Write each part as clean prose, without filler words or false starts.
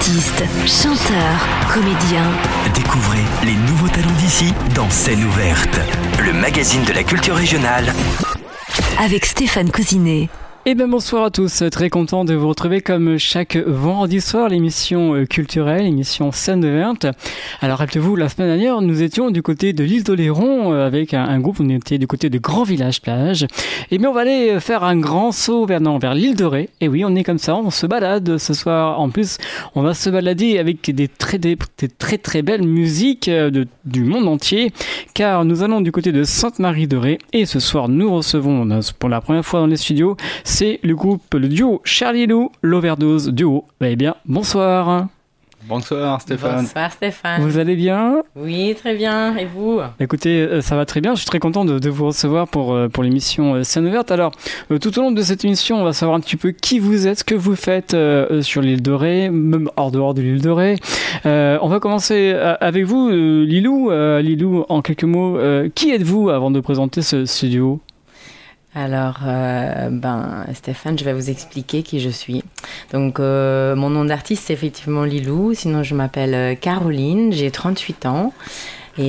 Artistes, chanteurs, comédiens. Découvrez les nouveaux talents d'ici dans Scène ouverte, le magazine de la culture régionale. Avec Stéphane Cousinet. Eh bien bonsoir à tous, très content de vous retrouver comme chaque vendredi soir, l'émission culturelle, l'émission Scène ouverte. Alors rappelez-vous, la semaine dernière, nous étions du côté de l'île d'Oléron avec un groupe, on était du côté de Grand Village Plage. Et bien on va aller faire un grand saut vers l'île de Ré. Et oui, on est comme ça, on se balade ce soir. En plus, on va se balader avec des très belles musiques du monde entier, car nous allons du côté de Sainte-Marie de Ré. Et ce soir, nous recevons pour la première fois dans les studios, c'est le duo Charlie Lou, l'Overdose Duo. Eh bien, bonsoir. Bonsoir Stéphane. Bonsoir Stéphane. Vous allez bien ? Oui, très bien. Et vous ? Écoutez, ça va très bien. Je suis très content de vous recevoir pour l'émission Scène ouverte. Alors, tout au long de cette émission, on va savoir un petit peu qui vous êtes, ce que vous faites sur l'île de Ré, même hors dehors de l'île de Ré. On va commencer avec vous, Lilou. Lilou, en quelques mots, qui êtes-vous avant de présenter ce duo ? Alors, Stéphane, je vais vous expliquer qui je suis. Donc, mon nom d'artiste, c'est effectivement Lilou. Sinon, je m'appelle Caroline, j'ai 38 ans. Et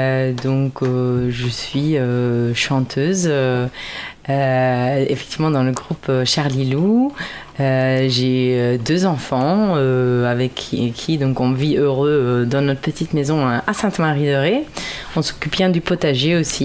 je suis chanteuse, effectivement, dans le groupe Charlie Lou. J'ai 2 enfants avec qui donc on vit heureux dans notre petite maison à Sainte-Marie-de-Ré. On s'occupe bien du potager aussi.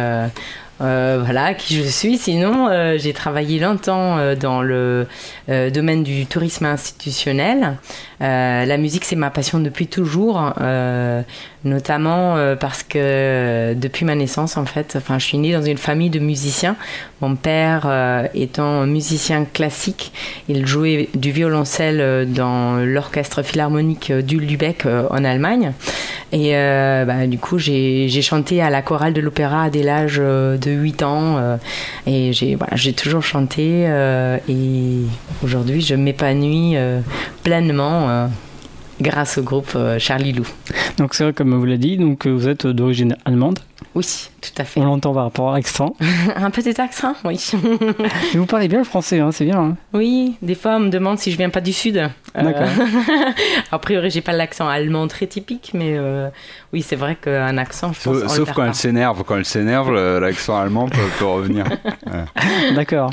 Voilà qui je suis. Sinon, j'ai travaillé longtemps dans le domaine du tourisme institutionnel. La musique, c'est ma passion depuis toujours, notamment parce que depuis ma naissance, en fait, je suis née dans une famille de musiciens. Mon père étant musicien classique, il jouait du violoncelle dans l'orchestre philharmonique du Lübeck en Allemagne. Et du coup, j'ai chanté à la chorale de l'opéra dès l'âge de 8 ans. Et j'ai toujours chanté. Et aujourd'hui, je m'épanouis pleinement grâce au groupe Charlie Lou. Donc c'est vrai, comme vous l'avez dit, donc vous êtes d'origine allemande. Oui, tout à fait. On l'entend par rapport à l'accent. Un petit accent, oui. Mais vous parlez bien le français, hein, c'est bien. Hein. Oui, des fois on me demande si je viens pas du Sud. D'accord. A priori, j'ai pas l'accent allemand très typique, mais oui, c'est vrai qu'un accent, je pense... Sauf quand elle s'énerve. Quand elle s'énerve, l'accent allemand peut revenir. Ouais. D'accord.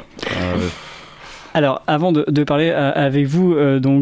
Alors, avant de parler avec vous,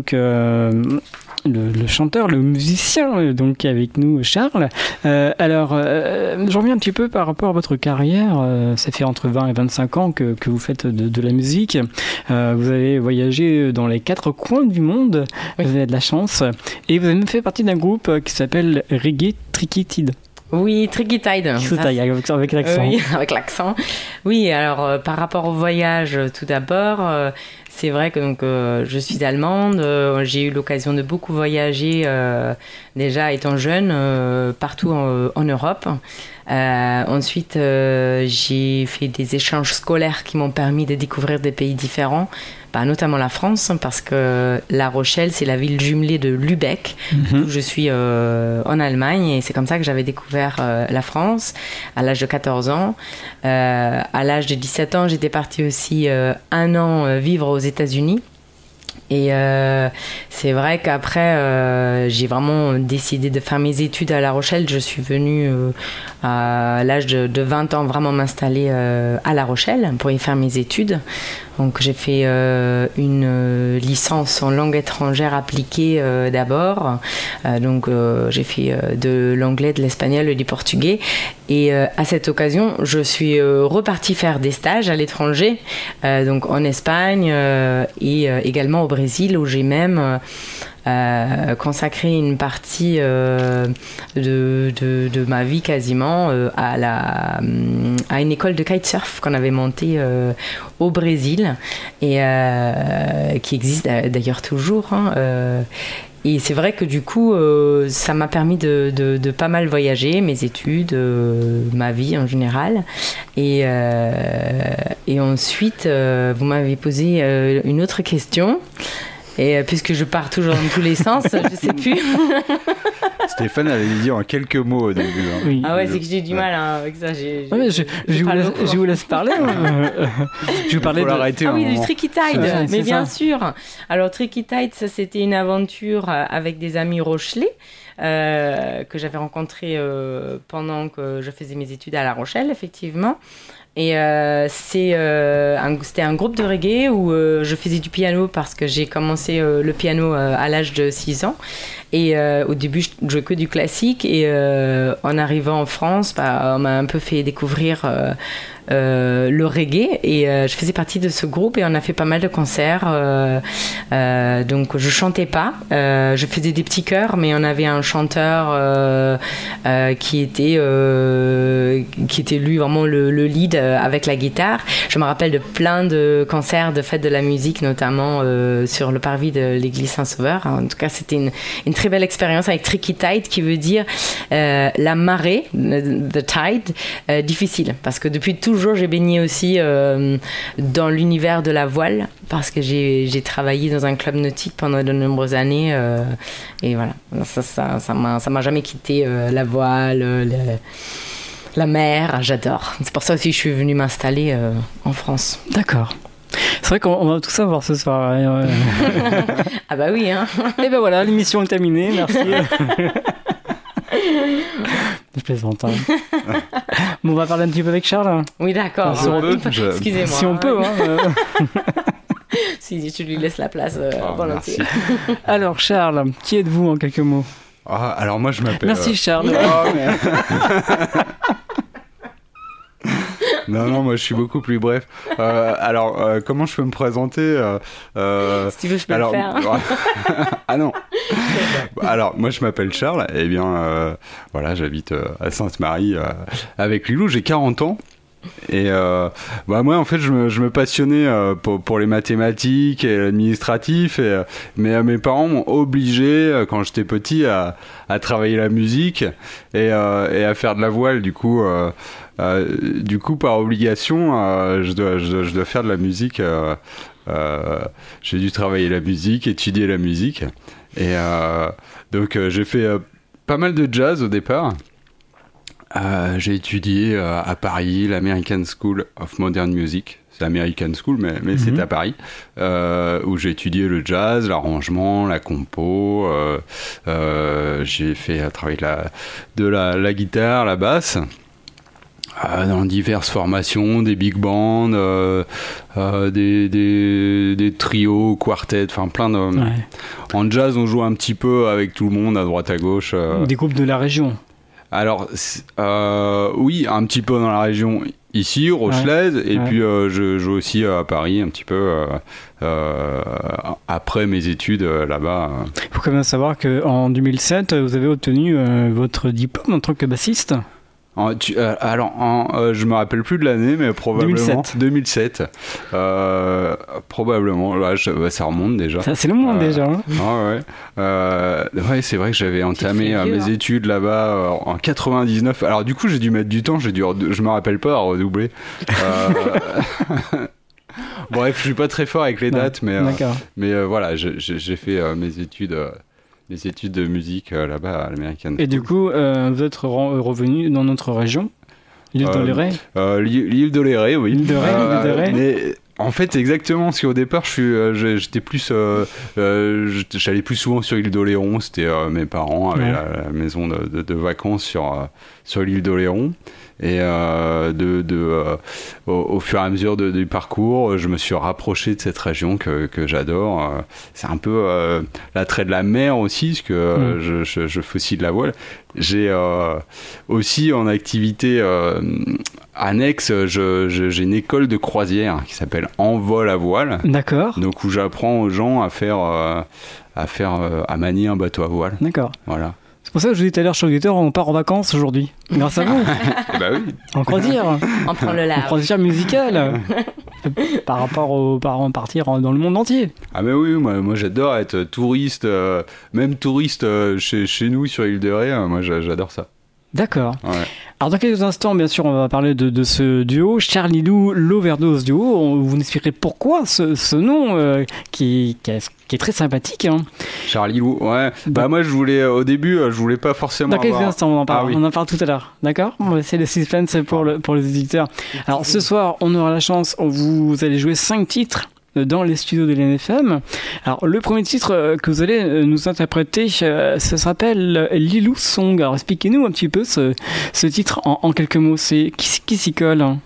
le chanteur, le musicien, donc avec nous, Charles. Je reviens un petit peu par rapport à votre carrière. Ça fait entre 20 et 25 ans que vous faites de la musique. Vous avez voyagé dans les 4 coins du monde. Oui. Vous avez de la chance. Et vous avez même fait partie d'un groupe qui s'appelle Reggae Tricky Tide. Oui, Tricky Tide. Avec l'accent. Oui, avec l'accent. Oui, alors par rapport au voyage, tout d'abord, c'est vrai que je suis allemande. J'ai eu l'occasion de beaucoup voyager déjà étant jeune, partout en Europe. Ensuite, j'ai fait des échanges scolaires qui m'ont permis de découvrir des pays différents, notamment la France, parce que La Rochelle, c'est la ville jumelée de Lübeck, où je suis en Allemagne, et c'est comme ça que j'avais découvert la France à l'âge de 14 ans. À l'âge de 17 ans, j'étais partie aussi 1 an vivre aux États-Unis. Et c'est vrai qu'après, j'ai vraiment décidé de faire mes études à La Rochelle. Je suis venue à l'âge de 20 ans vraiment m'installer à La Rochelle pour y faire mes études. Donc j'ai fait une licence en langue étrangère appliquée d'abord. J'ai fait de l'anglais, de l'espagnol et du portugais. Et à cette occasion, je suis repartie faire des stages à l'étranger, donc en Espagne et également au Brésil, où j'ai même consacré une partie de ma vie quasiment à une école de kitesurf qu'on avait montée au Brésil et qui existe d'ailleurs toujours. Et c'est vrai que du coup, ça m'a permis de pas mal voyager, mes études, ma vie en général. Et ensuite, vous m'avez posé une autre question. Et puisque je pars toujours dans tous les sens, je sais plus. Stéphane avait dit en quelques mots au début. Hein. Oui. Ah ouais, c'est que j'ai du mal avec ça. Je vous laisse parler. Je vous parlais Faut l'arrêter un oui, du moment. Tricky Tide, Ouais, mais c'est bien ça. sûr. Alors Tricky Tide, ça c'était une aventure avec des amis rochelais que j'avais rencontrés pendant que je faisais mes études à La Rochelle, effectivement. Et c'était un groupe de reggae où je faisais du piano parce que j'ai commencé le piano à l'âge de 6 ans. Et au début, je jouais que du classique. Et en arrivant en France, on m'a un peu fait découvrir le reggae. Et je faisais partie de ce groupe et on a fait pas mal de concerts. Donc, je chantais pas. Je faisais des petits chœurs, mais on avait un chanteur qui était lui vraiment le lead avec la guitare. Je me rappelle de plein de concerts de fêtes de la musique, notamment sur le parvis de l'église Saint-Sauveur. En tout cas, c'était une très belle expérience avec Tricky Tide, qui veut dire la marée, the tide, difficile. Parce que depuis toujours, j'ai baigné aussi dans l'univers de la voile, parce que j'ai travaillé dans un club nautique pendant de nombreuses années. Et voilà, ça m'a jamais quitté, la voile, la mer, j'adore. C'est pour ça aussi que je suis venue m'installer en France. D'accord. C'est vrai qu'on va tout savoir ce soir. Ah bah oui, hein. Et ben voilà, l'émission est terminée. Merci. Je plaisante. Hein. Bon, on va parler un petit peu avec Charles. Oui, d'accord. Si on peut, Excusez-moi. Si on peut. Hein, Si tu lui laisses la place volontiers. Merci. Alors, Charles, qui êtes-vous en quelques mots? Ah, alors moi je m'appelle... Merci, Charles. Non, moi je suis beaucoup plus bref. Comment je peux me présenter Si tu veux, je peux le faire. Ah non. Alors, moi je m'appelle Charles. Eh bien, voilà, j'habite à Sainte-Marie avec Lilou. J'ai 40 ans. Et moi en fait je me passionnais pour les mathématiques et l'administratif, mais mes parents m'ont obligé quand j'étais petit à travailler la musique et à faire de la voile. Du coup par obligation je dois faire de la musique. J'ai dû travailler la musique, étudier la musique, et donc j'ai fait pas mal de jazz au départ. J'ai étudié à Paris l'American School of Modern Music. C'est American School, mais c'est à Paris, où j'ai étudié le jazz, l'arrangement, la compo. J'ai fait travailler la guitare, la basse, dans diverses formations, des big bands, des trios, quartets, enfin plein de... Ouais. En jazz, on joue un petit peu avec tout le monde, à droite, à gauche. Des groupes de la région. Alors, oui, un petit peu dans la région ici, Rochelaise, et puis je joue aussi à Paris un petit peu après mes études là-bas. Il faut quand même savoir qu'en 2007, vous avez obtenu votre diplôme en tant que bassiste. Je me rappelle plus de l'année, mais probablement 2007. Probablement, là, ça remonte déjà. Ça, c'est le monde déjà. Hein. Ouais, c'est vrai que j'avais entamé mes études là-bas en 99. Alors du coup, j'ai dû mettre du temps. Je me rappelle pas à redoubler. Bref, je suis pas très fort avec les dates, mais voilà, j'ai fait mes études. Les études de musique là-bas à l'American School. Et du coup, vous êtes revenu dans notre région, l'île d'Oléret. L'île d'Oléret, oui. L'île de Ré. Mais en fait, exactement, parce qu'au départ, j'étais plus, j'allais plus souvent sur l'île d'Oléron. C'était mes parents avaient la maison de vacances sur l'île d'Oléron. Et au fur et à mesure du parcours, je me suis rapproché de cette région que j'adore. C'est un peu l'attrait de la mer aussi, parce que je fais aussi de la voile. J'ai aussi en activité annexe, j'ai une école de croisière qui s'appelle En Vol à Voile. D'accord. Donc où j'apprends aux gens à manier un bateau à voile. D'accord. Voilà. C'est pour ça que je vous dis tout à l'heure, chez l'auditeur, on part en vacances aujourd'hui. Grâce à vous. Bah oui. En croisière. On prend le large. En croisière musicale. Par rapport aux parents partir dans le monde entier. Ah mais oui, moi j'adore être touriste, même touriste chez nous sur l'île de Ré, moi j'adore ça. D'accord. Ouais. Alors dans quelques instants, bien sûr, on va parler de ce duo, Charlie Lou, l'Overdose Duo. Vous nous expliquerez pourquoi ce nom qui est très sympathique. Hein. Charlie Lou, ouais. Bah moi au début, je voulais pas forcément. Dans quelques instants, on en parle. Ah, oui. On en parle tout à l'heure, d'accord ? On va laisser le suspense pour les auditeurs. Alors ce soir, on aura la chance, vous allez jouer 5 titres dans les studios de l'NFM. Alors le premier titre que vous allez nous interpréter, ça s'appelle Lilou Song. Alors expliquez-nous un petit peu ce titre en quelques mots. C'est qui s'y colle, hein?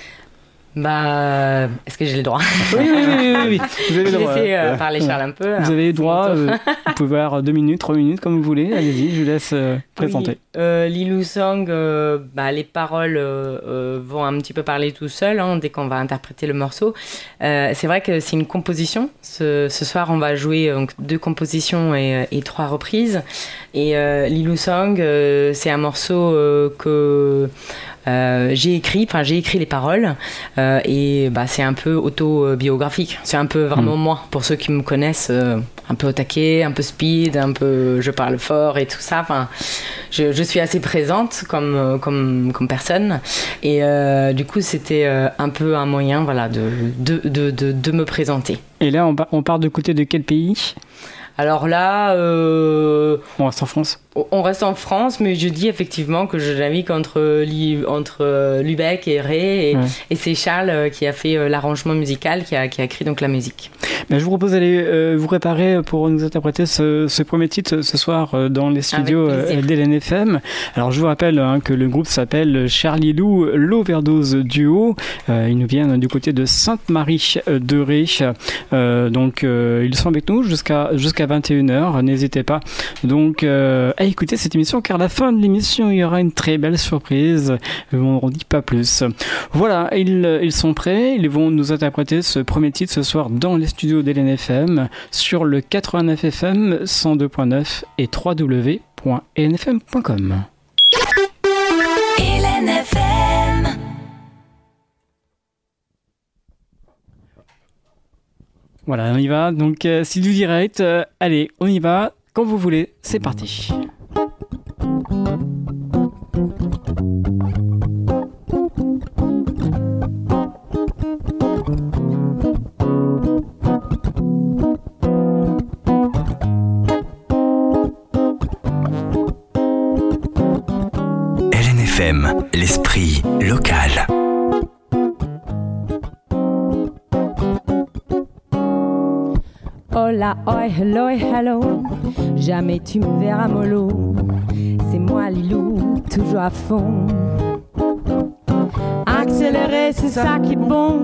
Bah, est-ce que j'ai le droit? Oui. Vous avez le droit. Je vais laisser parler Charles un peu. Vous avez le droit. Vous pouvez avoir 2 minutes, 3 minutes, comme vous voulez. Allez-y, je vous laisse présenter. Oui. Lilou Song, les paroles vont un petit peu parler tout seul dès qu'on va interpréter le morceau. C'est vrai que c'est une composition. Ce soir, on va jouer donc 2 compositions et 3 reprises. Et Lilou Song, c'est un morceau que j'ai écrit les paroles et c'est un peu autobiographique. C'est un peu vraiment moi, pour ceux qui me connaissent, un peu au taquet, un peu speed, un peu je parle fort et tout ça. Enfin, je suis assez présente comme personne et du coup c'était un peu un moyen de me présenter. Et là on part de côté de quel pays ? Alors là... On reste en France. On reste en France, mais je dis effectivement que je navigue entre Lübeck et Ré, et c'est Charles qui a fait l'arrangement musical, qui a écrit donc la musique. Je vous propose d'aller vous préparer pour nous interpréter ce premier titre ce soir dans les studios d'LNFM. Alors je vous rappelle que le groupe s'appelle Charlie Lou, l'Overdose Duo. Ils nous viennent du côté de Sainte-Marie de Ré. Donc ils sont avec nous jusqu'à 21h. N'hésitez pas donc à écouter cette émission, car à la fin de l'émission il y aura une très belle surprise. On n'en dit pas plus. Voilà, ils sont prêts. Ils vont nous interpréter ce premier titre ce soir dans les studios d'LNFM sur le 89 FM 102.9 et www.lnfm.com. LNFM. Voilà, on y va. Donc, c'est du direct. Allez, on y va. Quand vous voulez, c'est parti. LNFM, l'esprit local. Hola, oi, hello, hello. Jamais tu me verras mollo. C'est moi, Lilou, toujours à fond. Accélérer, c'est ça qui est bon.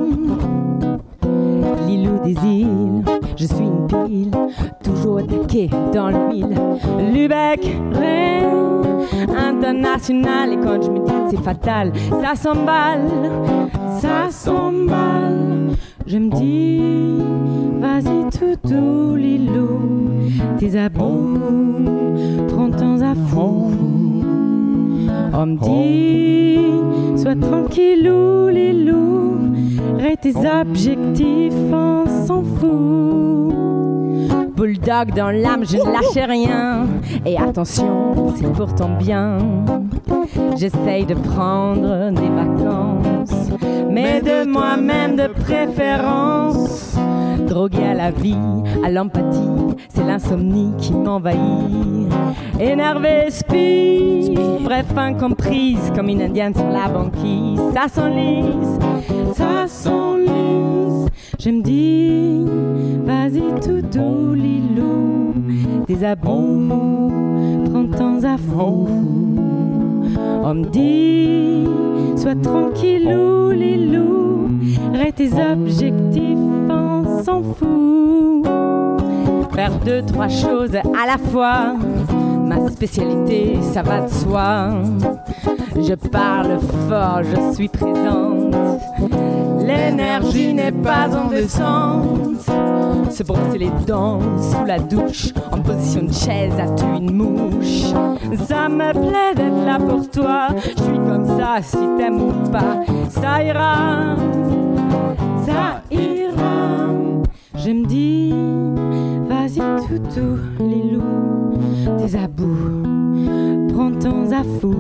Lilou des îles, je suis une pile, toujours attaquée dans le mille. Lübeck, Rennes, international. Et quand je me dis que c'est fatal, ça s'emballe, ça s'emballe. Je me dis, vas-y toutou Lilou, tes abos, prends-t'en à fond. On me dit, sois tranquillou Lilou, rate tes objectifs, on s'en fout. Bulldog dans l'âme, je ne lâche rien. Et attention, c'est pour ton bien. J'essaye de prendre des vacances, mais de moi-même de préférence. Drogué à la vie, à l'empathie, c'est l'insomnie qui m'envahit. Énervé, speed, bref, incomprise, comme une indienne sur la banquise. Ça s'enlise, ça s'enlise. Je me dis, vas-y tout doux, Lilou, des abos, prends-t'en à fond. On me dit, sois tranquillou, Lilou, rate tes objectifs, on s'en fout. Faire 2-3 choses à la fois, ma spécialité, ça va de soi. Je parle fort, je suis présente. L'énergie n'est pas en descente. C'est pour brosser les dents sous la douche, en position de chaise à tuer une mouche. Ça me plaît d'être là pour toi. Je suis comme ça, si t'aimes ou pas, ça ira, ça ira. Je me dis, vas-y toutou, Lilou, tes abous, prends ton afou.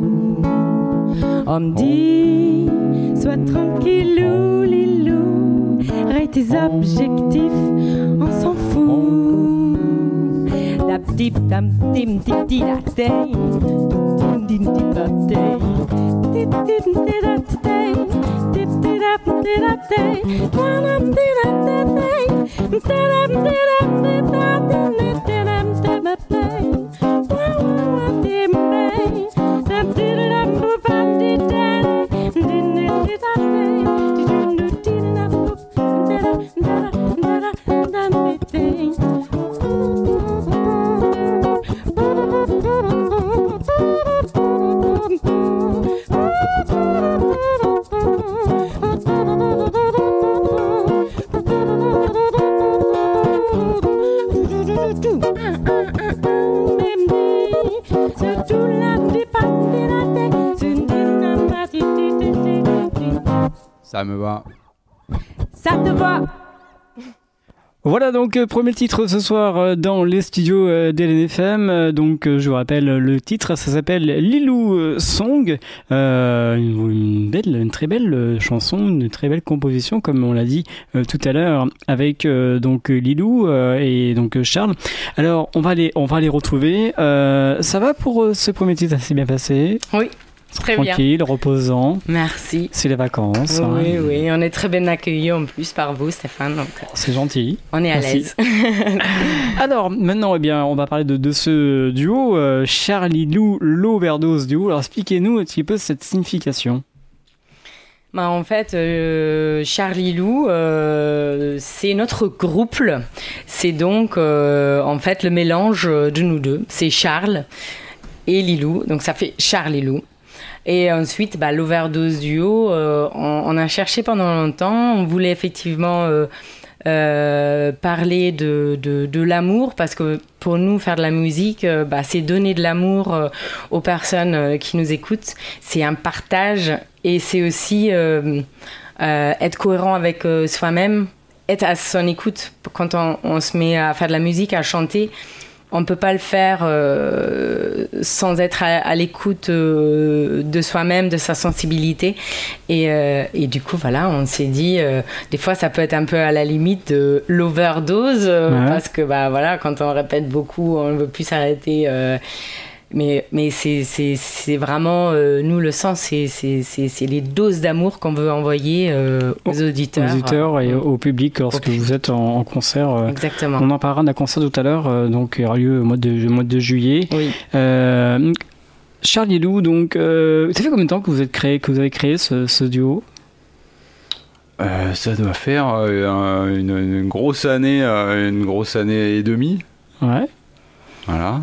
On me dit, sois tranquillou, Lilou, règle tes objectifs, on s'en fout. Dap dip dam dim dip di da day, dim dim dip da day, dip dip di da day, dip di da day, dam di da day, dam di da day, dam di da day. Ça me va. Ça te va? Voilà donc premier titre ce soir dans les studios d'LNFM. Donc je vous rappelle le titre, ça s'appelle Lilou Song. Une très belle chanson, une très belle composition comme on l'a dit tout à l'heure avec donc Lilou et donc Charles. Alors on va les retrouver. Ça va pour ce premier titre, ça s'est bien passé? Oui. Très tranquille, bien. Reposant. Merci. C'est les vacances. Oui, oui, on est très bien accueillis en plus par vous, Stéphane. Donc, c'est gentil. On est à Merci. l'aise. Alors, maintenant, eh bien, on va parler de ce duo, Charlie-Lou, l'overdose duo. Alors, expliquez-nous un petit peu cette signification. Bah, en fait, Charlie-Lou, c'est notre groupe. C'est donc, en fait, le mélange de nous deux. C'est Charles et Lilou, donc ça fait Charlie-Lou. Et ensuite, l'overdose duo, on a cherché pendant longtemps. On voulait effectivement parler de l'amour, parce que pour nous, faire de la musique, c'est donner de l'amour aux personnes qui nous écoutent. C'est un partage et c'est aussi être cohérent avec soi-même, être à son écoute. Quand on se met à faire de la musique, à chanter, on ne peut pas le faire sans être à l'écoute de soi-même, de sa sensibilité. Et du coup, voilà, on s'est dit, des fois, ça peut être un peu à la limite de l'overdose, parce que voilà, quand on répète beaucoup, on ne veut plus s'arrêter. Mais c'est vraiment, nous, le sens, c'est les doses d'amour qu'on veut envoyer aux auditeurs. Aux auditeurs et au public lorsque vous êtes en concert. Exactement. On en parlera d'un concert tout à l'heure, donc il aura lieu au mois de juillet. Oui. Charlie-Lou, donc, ça fait combien de temps que vous avez créé ce duo ? Ça doit faire une grosse année et demie. Ouais. Voilà.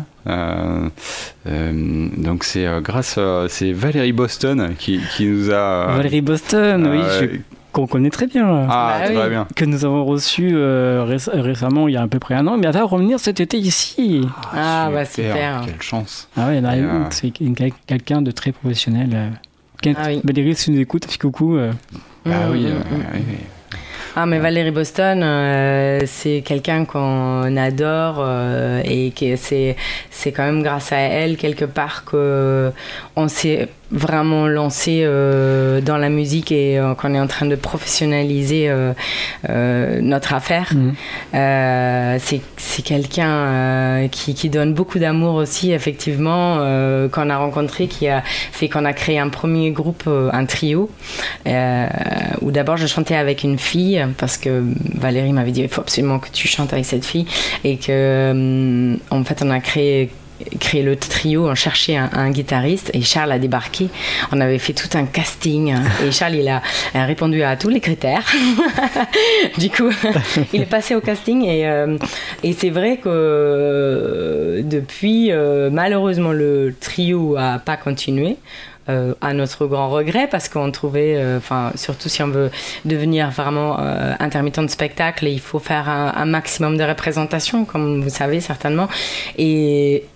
Donc c'est c'est Valérie Boston qui nous a... Valérie Boston, oui, qu'on connaît très bien. Ah, très bien. Que nous avons reçu récemment, il y a à peu près un an, mais elle va revenir cet été ici. Super. Quelle chance. Ah ouais, c'est quelqu'un de très professionnel. Valérie, si tu nous écoutes, fais coucou. Oui. Ah, mais Valérie Boston, c'est quelqu'un qu'on adore et c'est quand même grâce à elle, quelque part, qu'on s'est vraiment lancé dans la musique et qu'on est en train de professionnaliser notre affaire. C'est quelqu'un qui donne beaucoup d'amour aussi, effectivement, qu'on a rencontré, qui a fait qu'on a créé un premier groupe, un trio, où d'abord je chantais avec une fille, parce que Valérie m'avait dit il faut absolument que tu chantes avec cette fille, et que en fait on a créé le trio, on cherchait un guitariste et Charles a débarqué. On avait fait tout un casting et Charles il a répondu à tous les critères. Du coup il est passé au casting et c'est vrai que depuis malheureusement le trio a pas continué. À notre grand regret, parce qu'on trouvait, surtout si on veut devenir vraiment intermittent de spectacle, il faut faire un maximum de représentation, comme vous savez certainement, et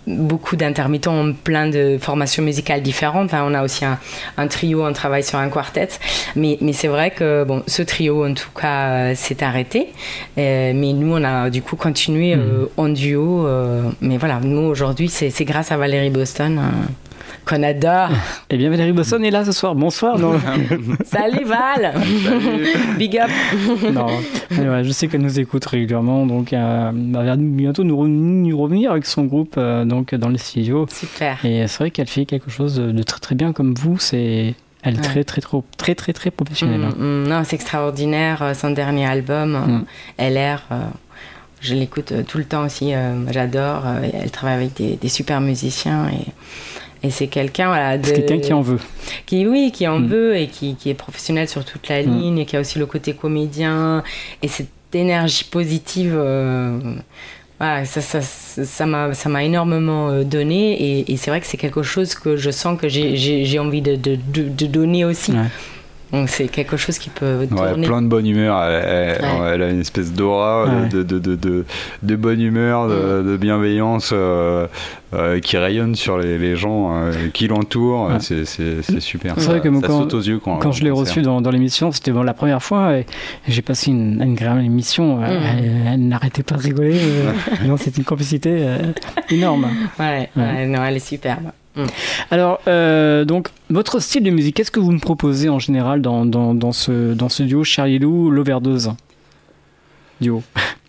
beaucoup d'intermittents ont plein de formations musicales différentes. Enfin, on a aussi un trio, on travaille sur un quartet. Mais c'est vrai que ce trio, en tout cas, s'est arrêté. Mais nous, on a du coup continué en duo. Mais voilà, nous, aujourd'hui, c'est grâce à Valérie Boston qu'on adore. Eh bien, Valérie Boston est là ce soir. Bonsoir. Non. Salut Val. Salut. Big up. Non, ouais, je sais qu'elle nous écoute régulièrement, donc elle va bientôt nous revenir avec son groupe donc dans les studios. Super. Et c'est vrai qu'elle fait quelque chose de très très bien comme vous. Elle est très professionnelle. Non, c'est extraordinaire. Son dernier album, LR. Je l'écoute tout le temps aussi. J'adore. Elle travaille avec des super musiciens et c'est quelqu'un, voilà, c'est quelqu'un qui en veut. Qui en veut et qui est professionnel sur toute la ligne et qui a aussi le côté comédien et cette énergie positive. Voilà, ça m'a énormément donné et c'est vrai que c'est quelque chose que je sens que j'ai envie de donner aussi. Ouais. Donc c'est quelque chose qui peut tourner. Plein de bonne humeur. Elle a une espèce d'aura de bonne humeur, de bienveillance qui rayonne sur les gens qui l'entourent. Ouais. C'est super. C'est vrai que ça saute aux yeux quand je l'ai reçue dans l'émission, c'était la première fois et j'ai passé une agréable émission. Elle n'arrêtait pas de rigoler. Non, c'est une complicité énorme. Non, elle est superbe. Alors, donc, votre style de musique, qu'est-ce que vous me proposez en général dans ce duo Charlie Lou, l'Overdose duo?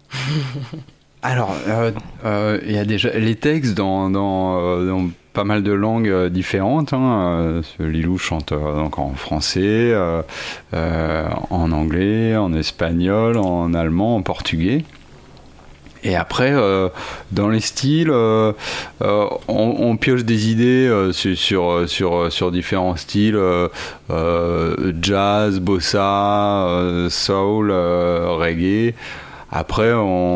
Alors, il y a déjà les textes dans pas mal de langues différentes. Lilou chante donc en français, en anglais, en espagnol, en allemand, en portugais. Et après, dans les styles, on pioche des idées sur différents styles, jazz, bossa, soul, reggae. Après,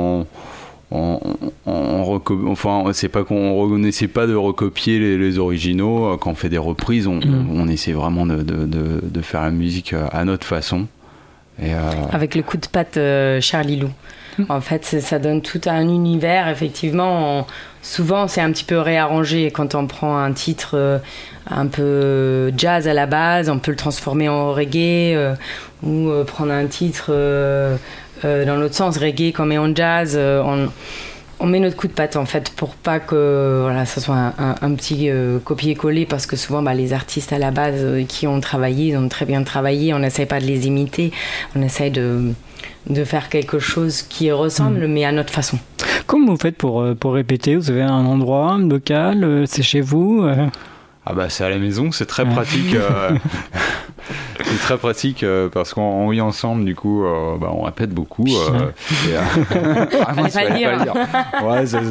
c'est pas qu'on essaie pas de recopier les originaux. Quand on fait des reprises, on essaie vraiment de faire la musique à notre façon. Et avec le coup de patte Charlie Lou. En fait, ça donne tout un univers. Effectivement, souvent, c'est un petit peu réarrangé. Quand on prend un titre un peu jazz à la base, on peut le transformer en reggae ou prendre un titre dans l'autre sens, reggae, qu'on met en jazz. On met notre coup de patte, en fait, pour pas que ça soit un petit copier-coller, parce que souvent, les artistes à la base qui ont travaillé, ils ont très bien travaillé. On n'essaie pas de les imiter. On essaie de faire quelque chose qui ressemble, mais à notre façon. Comment vous faites pour répéter? Vous avez un endroit, un local? C'est chez vous? C'est à la maison, c'est très pratique. C'est très pratique parce qu'on vit ensemble, du coup, on répète beaucoup. Fallait pas le dire. Ouais, ça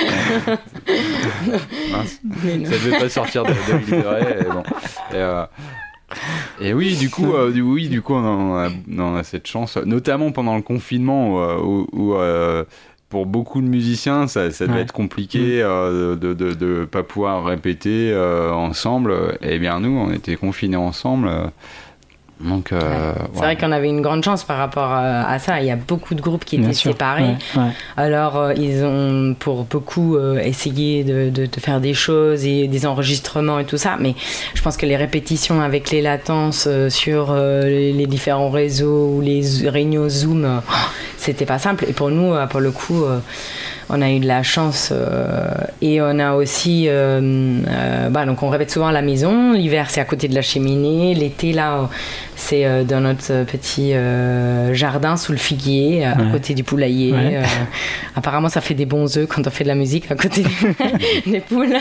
devait pas sortir de l'intérêt. Et oui, du coup, on a cette chance, notamment pendant le confinement où pour beaucoup de musiciens, ça devait être compliqué de pas pouvoir répéter ensemble. Et bien nous, on était confinés ensemble. Donc, c'est vrai qu'on avait une grande chance par rapport à ça. Il y a beaucoup de groupes qui étaient séparés. Alors, ils ont pour beaucoup essayé de faire des choses et des enregistrements et tout ça. Mais je pense que les répétitions avec les latences sur les différents réseaux ou les réunions Zoom, c'était pas simple. Et pour nous, pour le coup, on a eu de la chance et on a aussi donc on répète souvent à la maison. L'hiver, c'est à côté de la cheminée. L'été, là, c'est dans notre petit jardin sous le figuier, à côté du poulailler. Apparemment, ça fait des bons œufs quand on fait de la musique à côté des poules.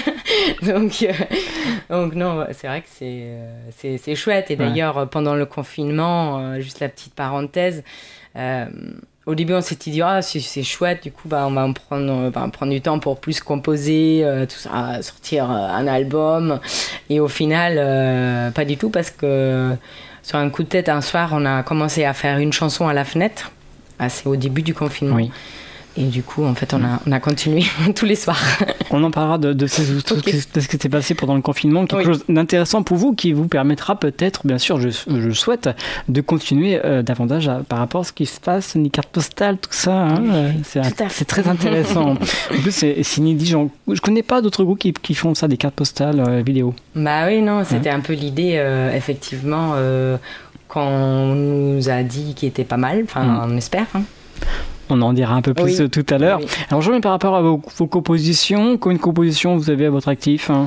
Donc non, c'est vrai que c'est chouette. Et d'ailleurs, pendant le confinement, juste la petite parenthèse, au début, on s'était dit c'est chouette, du coup on va prendre du temps pour plus composer, tout ça, sortir un album. Et au final, pas du tout, parce que sur un coup de tête, un soir, on a commencé à faire une chanson à la fenêtre. C'est au début du confinement. Oui. Et du coup, en fait, on a continué tous les soirs. On en parlera de ce qui s'est passé pendant le confinement, quelque chose d'intéressant pour vous qui vous permettra peut-être, bien sûr, je souhaite, de continuer davantage par rapport à ce qui se passe, les cartes postales, tout ça. Hein, c'est très intéressant. En plus, c'est inédit. Je connais pas d'autres groupes qui font ça, des cartes postales vidéo. Bah oui, non, c'était un peu l'idée, effectivement, quand on nous a dit qu'il était pas mal, enfin, on espère, hein. On en dira un peu plus tout à l'heure. Oui. Alors, je reviens par rapport à vos compositions. Combien de compositions vous avez à votre actif, hein?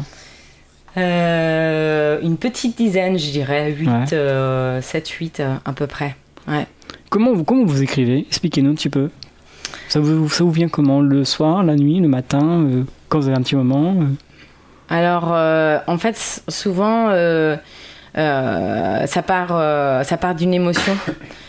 Une petite dizaine, je dirais. 7, 8 à peu près. Ouais. Comment vous écrivez? Expliquez-nous un petit peu. Ça vous vient comment? Le soir, la nuit, le matin, quand vous avez un petit moment Alors, en fait, souvent, ça part d'une émotion.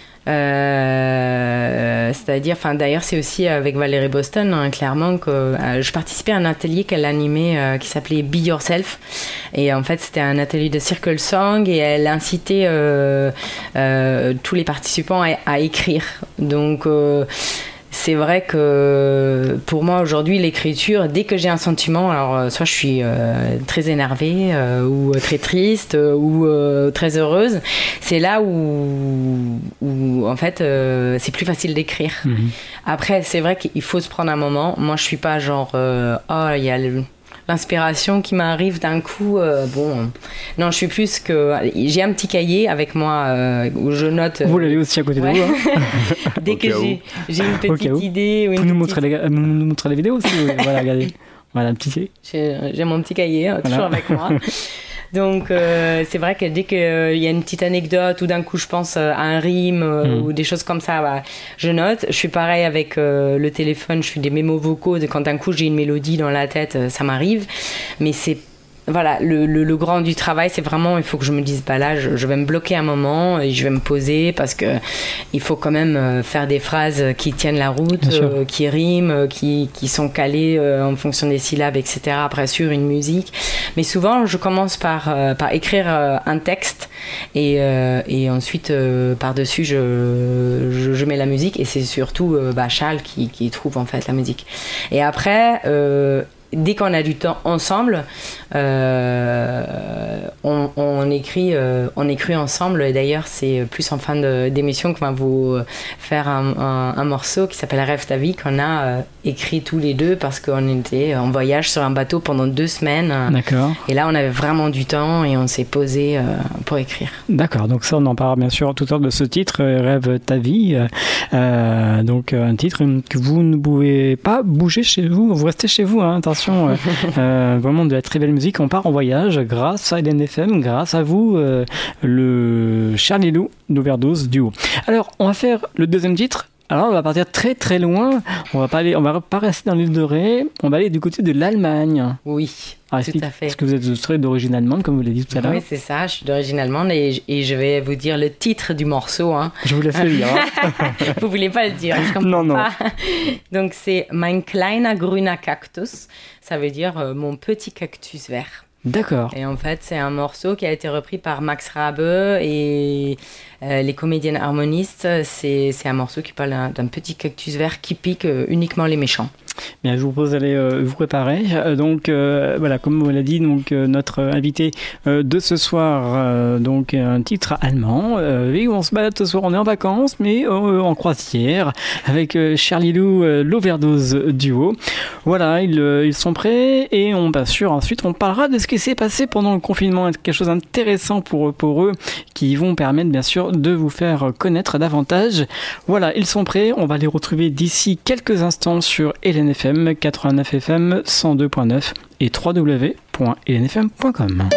C'est-à-dire, d'ailleurs, c'est aussi avec Valérie Boston, hein, clairement, que je participais à un atelier qu'elle animait qui s'appelait Be Yourself. Et en fait, c'était un atelier de circle song et elle incitait tous les participants à écrire. Donc, c'est vrai que pour moi aujourd'hui l'écriture, dès que j'ai un sentiment, alors soit je suis très énervée ou très triste ou très heureuse, c'est là où en fait c'est plus facile d'écrire. Après c'est vrai qu'il faut se prendre un moment. Moi je suis pas genre il y a l'inspiration qui m'arrive d'un coup. Non, je suis plus que... J'ai un petit cahier avec moi où je note... Vous l'avez aussi à côté de vous, hein. Dès que j'ai une petite idée... Vous nous montrez la vidéo aussi. Voilà, regardez. Voilà, un petit... J'ai mon petit cahier, toujours avec moi. Donc, c'est vrai que dès qu'il y a une petite anecdote ou d'un coup je pense à un rime ou des choses comme ça, je note. Je suis pareil avec le téléphone, je fais des mémos vocaux. Quand d'un coup j'ai une mélodie dans la tête, ça m'arrive. Mais c'est... Voilà, le grand du travail, c'est vraiment, il faut que je me dise, là, je vais me bloquer un moment et je vais me poser parce que il faut quand même faire des phrases qui tiennent la route, qui riment, qui sont calées en fonction des syllabes, etc. Après, sur une musique. Mais souvent, je commence par écrire un texte et ensuite, par-dessus, je mets la musique et c'est surtout Charles qui trouve en fait la musique. Et après... dès qu'on a du temps ensemble, on écrit ensemble. Et d'ailleurs, c'est plus en fin d'émission qu'on va vous faire un morceau qui s'appelle Rêve ta vie, qu'on a écrit tous les deux parce qu'on était en voyage sur un bateau pendant 2 semaines. D'accord. Et là, on avait vraiment du temps et on s'est posé pour écrire. D'accord, donc ça, on en parle bien sûr tout à l'heure de ce titre, Rêve ta vie. Donc, un titre que vous ne pouvez pas bouger chez vous, vous restez chez vous, hein, attention. Vraiment de la très belle musique. On part en voyage grâce à LNFM, grâce à vous, le Charlie Lou d'Overdose Duo. Alors, on va faire le deuxième titre. Alors, on va partir très très loin. On va pas rester dans l'île de Ré. On va aller du côté de l'Allemagne. Oui. Tout à fait. Parce que vous êtes d'origine allemande, comme vous l'avez dit tout à l'heure. Oui, c'est ça. Je suis d'origine allemande et je vais vous dire le titre du morceau. Hein. Je vous laisse le dire. Vous voulez pas le dire, je comprends pas. Donc c'est Mein kleiner grüner Kaktus. Ça veut dire mon petit cactus vert. D'accord. Et en fait, c'est un morceau qui a été repris par Max Rabe et les comédiennes harmonistes. C'est un morceau qui parle d'un petit cactus vert qui pique uniquement les méchants. Bien, je vous propose d'aller vous préparer. Donc, voilà, comme on l'a dit, donc, notre invité de ce soir, donc un titre allemand. Et on se balade ce soir, on est en vacances, mais en croisière, avec Charlie Lou, l'Overdose Duo. Voilà, ils sont prêts et on sûr ensuite on parlera de ce qui s'est passé pendant le confinement, quelque chose d'intéressant pour eux, qui vont permettre bien sûr de vous faire connaître davantage. Voilà, ils sont prêts, on va les retrouver d'ici quelques instants sur LNFM 89 FM 102.9 et www.lnfm.com.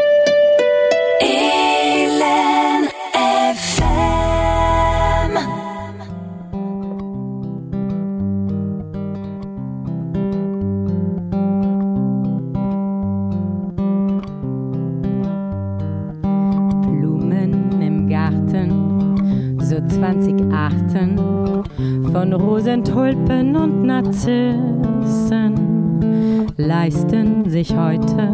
Blumen im Garten, so 20 Arten von Rosen, Tulpen und Narzissen leisten sich heute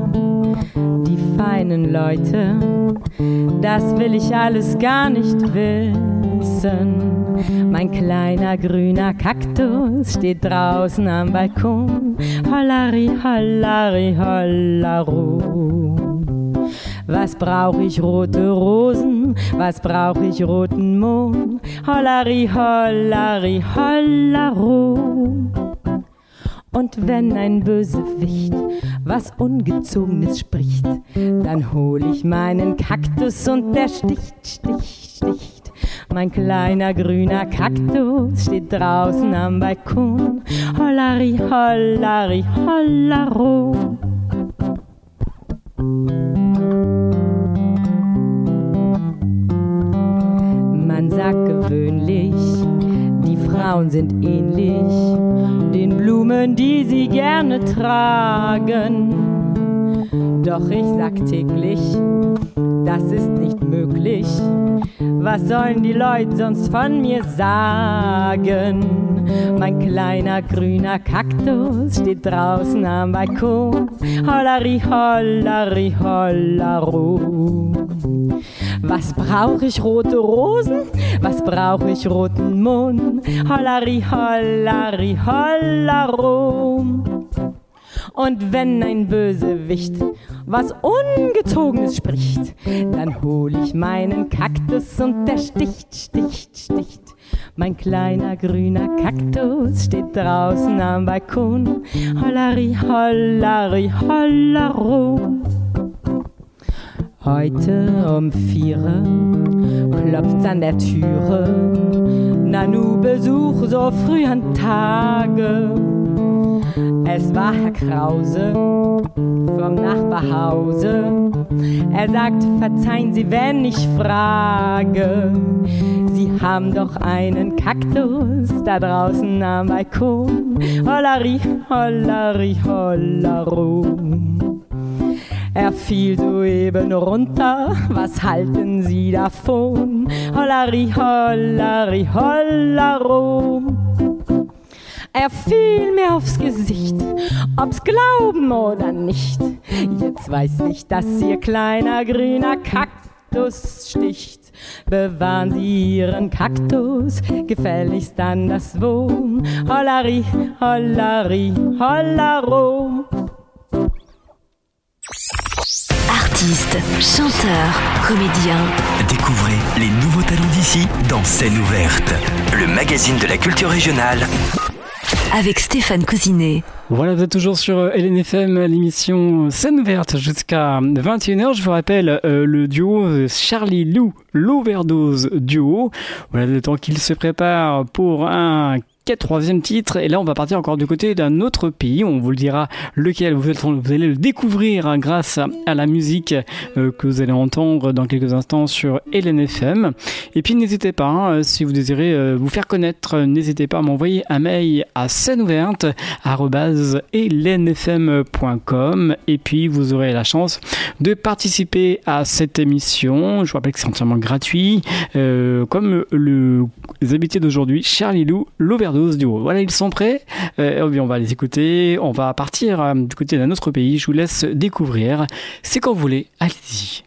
die feinen Leute. Das will ich alles gar nicht wissen. Weißen. Mein kleiner grüner Kaktus steht draußen am Balkon. Hollari, hollari, hollaro. Was brauch ich rote Rosen, was brauch ich roten Mohn? Hollari, hollari, hollaro. Und wenn ein Bösewicht was Ungezogenes spricht, dann hol ich meinen Kaktus und der sticht, sticht, sticht. Mein kleiner grüner Kaktus steht draußen am Balkon. Hollari, hollari, hollaro. Man sagt gewöhnlich, die Frauen sind ähnlich den Blumen, die sie gerne tragen. Doch ich sag täglich, das ist nicht möglich. Was sollen die Leute sonst von mir sagen? Mein kleiner grüner Kaktus steht draußen am Balkon. Hollari, hollari, hollaro. Was brauch ich rote Rosen? Was brauch ich roten Mohn? Hollari, hollari, hollaro. Und wenn ein Bösewicht was Ungezogenes spricht, dann hol ich meinen Kaktus und der sticht, sticht, sticht. Mein kleiner grüner Kaktus steht draußen am Balkon. Hollari, hollari, hollaro. Heute um 4 klopft's an der Türe. Nanu Besuch so früh an Tage. Es war Herr Krause vom Nachbarhause. Er sagt, verzeihen Sie, wenn ich frage. Sie haben doch einen Kaktus da draußen am Balkon. Hollari, hollari, hollaro. Er fiel soeben runter, was halten Sie davon? Hollari, hollari, hollaro. Er fiel mir aufs Gesicht, ob's glauben oder nicht. Jetzt weiß ich, dass Ihr kleiner grüner Kaktus sticht. Bewahren Sie Ihren Kaktus gefälligst anderswo. Hollari, hollari, hollaro. Artistes, chanteurs, comédiens. Découvrez les nouveaux talents d'ici dans Scène ouverte, le magazine de la culture régionale. Avec Stéphane Cousinet. Voilà, vous êtes toujours sur LNFM, l'émission Scène ouverte jusqu'à 21h. Je vous rappelle le duo Charlie Lou, l'Overdose duo. Voilà, le temps qu'il se prépare pour un troisième titre, et là on va partir encore du côté d'un autre pays, on vous le dira lequel, vous allez le découvrir grâce à la musique que vous allez entendre dans quelques instants sur LNFM. Et puis n'hésitez pas, si vous désirez vous faire connaître, n'hésitez pas à m'envoyer un mail à sceneouverte@lnfm.com, et puis vous aurez la chance de participer à cette émission. Je vous rappelle que c'est entièrement gratuit, comme les invités d'aujourd'hui, Charlie Lou, l'Overdose duo. Voilà, ils sont prêts. On va les écouter. On va partir du côté d'un autre pays. Je vous laisse découvrir. C'est quand vous voulez. Allez-y.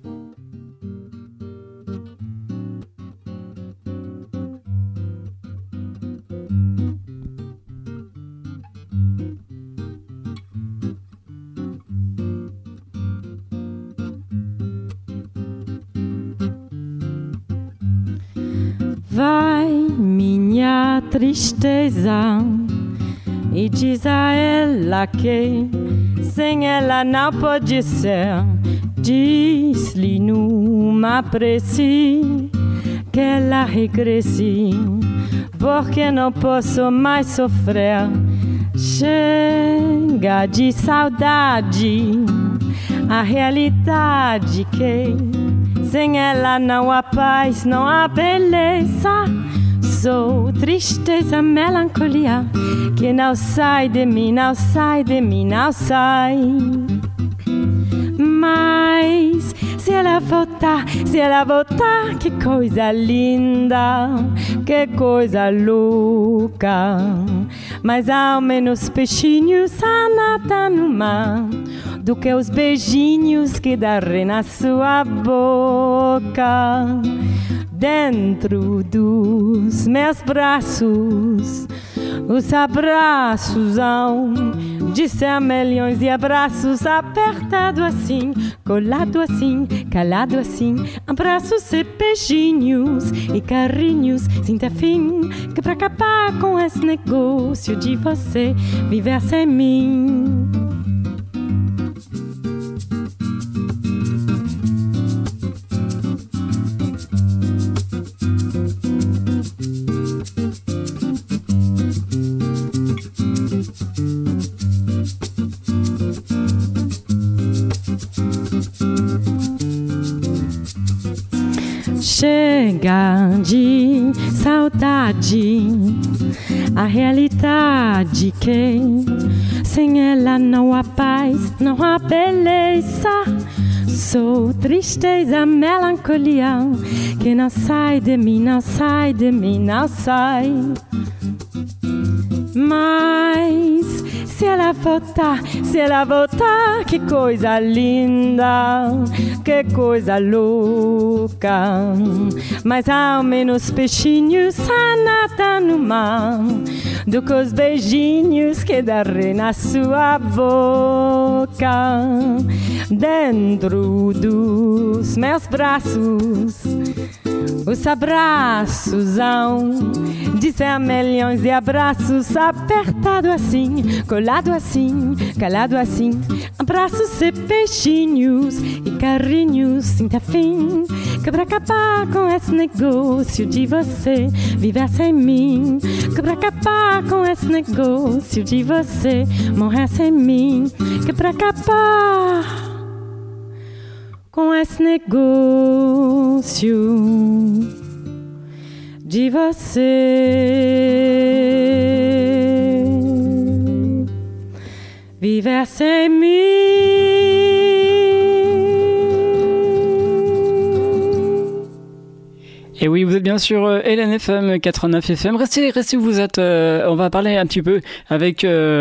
Vai, minha tristeza, e diz a ela que sem ela não pode ser. Diz-lhe numa prece que ela regresse, porque não posso mais sofrer. Chega de saudade, a realidade que sem ela não há paz, não há beleza. Sou tristeza, melancolia, que não sai de mim, não sai de mim, não sai. Mas se ela voltar, que coisa linda, que coisa louca. Mas ao menos peixinhos a nadar no mar do que os beijinhos que darei na sua boca. dentro dos meus braços. Os abraços de 100 milhões de abraços, apertado assim, colado assim, calado assim, abraços e beijinhos e carinhos sem ter fim, que pra acabar com esse negócio de você viver sem mim. Chega de saudade, a realidade que sem ela não há paz, não há beleza. Sou tristeza, melancolia que não sai de mim, não sai de mim, não sai. Mas se ela voltar, que coisa linda, que coisa louca. Mas ao menos peixinhos a nada no mar do que os beijinhos que darei na sua boca. Dentro dos meus braços, os abraços de 100 milhões de abraços, apertado assim, colado assim, calado assim, abraços e beijinhos e carinhos sem ter fim, que pra acabar com esse negócio de você viver sem mim, que pra acabar com esse negócio de você morrer sem mim, que pra acabar com esse negócio de você viver sem mim. Et oui, vous êtes bien sur LNFM 89 FM. Restez où vous êtes. On va parler un petit peu avec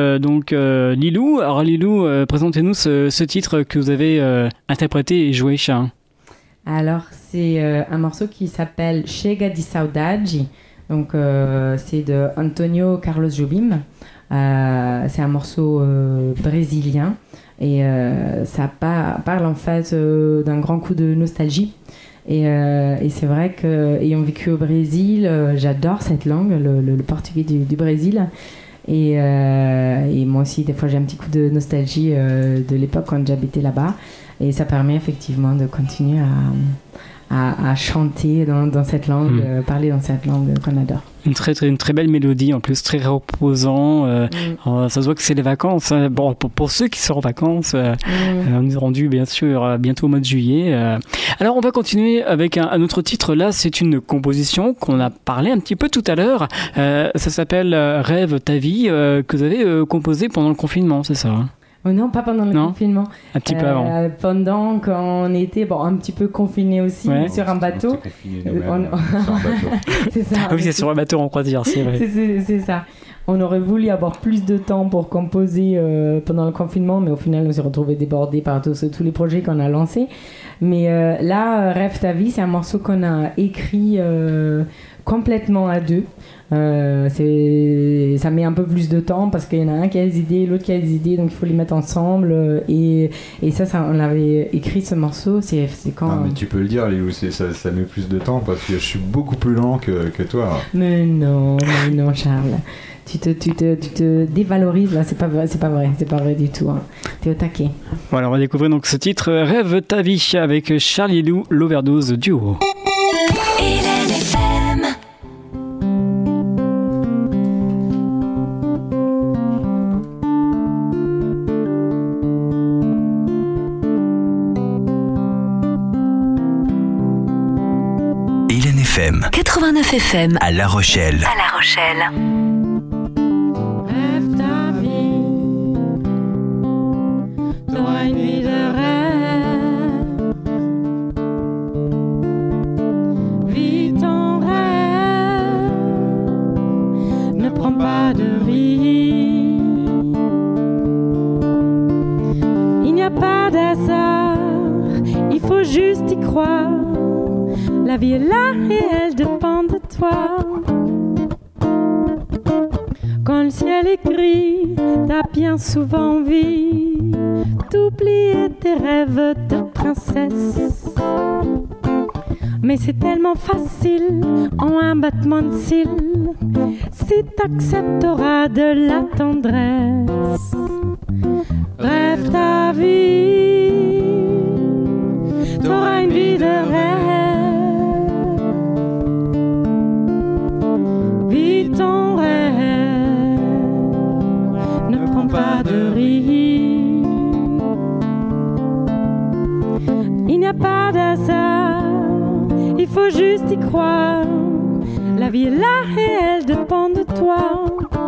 Lilou. Alors Lilou, présentez-nous ce titre que vous avez interprété et joué, Chat. Alors c'est un morceau qui s'appelle Chega de Saudade. Donc c'est de Antonio Carlos Jobim. C'est un morceau brésilien et ça parle en fait d'un grand coup de nostalgie. Et c'est vrai qu'ayant vécu au Brésil, j'adore cette langue, le portugais du Brésil. Et moi aussi, des fois, j'ai un petit coup de nostalgie de l'époque quand j'habitais là-bas. Et ça permet effectivement de continuer à chanter dans cette langue, parler dans cette langue qu'on adore. Une très belle mélodie, en plus très reposant. Ça se voit que c'est les vacances. Bon, pour ceux qui sont en vacances, on est rendu bien sûr bientôt au mois de juillet. Alors on va continuer avec un autre titre. Là, c'est une composition qu'on a parlé un petit peu tout à l'heure. Ça s'appelle Rêve ta vie, que vous avez composé pendant le confinement, c'est ça, hein? Oh non, pas pendant le confinement. Un petit peu avant. Pendant qu'on était un petit peu confinés aussi, sur un bateau. Sur un bateau. C'est ça. Ah oui, c'est sur un bateau en croisière, c'est vrai. C'est ça. On aurait voulu avoir plus de temps pour composer pendant le confinement, mais au final, on s'est retrouvés débordés par tous les projets qu'on a lancés. Mais là, Rêve ta vie, c'est un morceau qu'on a écrit complètement à deux. Ça met un peu plus de temps parce qu'il y en a un qui a des idées, l'autre qui a des idées, donc il faut les mettre ensemble. Et ça, on avait écrit ce morceau. C'est quand. Ah, mais tu peux le dire, Léo, ça met plus de temps parce que je suis beaucoup plus lent que toi. Mais non, Charles. Tu te dévalorises là, c'est pas vrai du tout. Hein. T'es au taquet. Voilà, on va découvrir donc ce titre Rêve ta vie avec Charlie Lou, l'Overdose Duo. FM 89 FM à La Rochelle. À La Rochelle. Rêve ta vie, toi une nuit de rêve. Vis ton rêve, ne prends pas de risque. Il n'y a pas d'hasard, il faut juste y croire. La vie est là et elle dépend de toi. Quand le ciel est gris, t'as bien souvent envie d'oublier tes rêves de princesse. Mais c'est tellement facile en un battement de cils si t'accepteras de la tendresse. Rêve ta vie, t'auras une vie de rêve. Vis ton rêve, ne prends pas de risque. Il n'y a pas d'hasard, il faut juste y croire. La vie est là et elle dépend de toi.